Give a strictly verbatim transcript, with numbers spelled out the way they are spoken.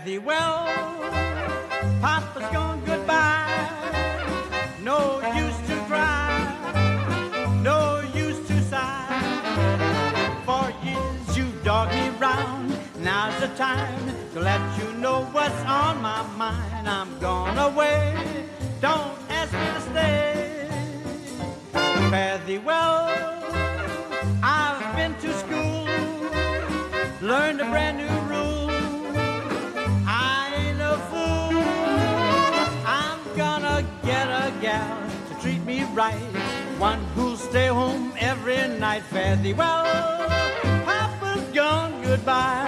thee well. Papa's gone goodbye. No use to cry, no use to sigh. For years you dogged me round. Now's the time to let you know what's on my mind. I'm gone away, don't ask me to stay. Fare thee well, I've been to school, learned a brand new rule. I ain't a fool, I'm gonna get a gal to treat me right, one who'll stay home every night. Fare thee well, Papa's gone goodbye.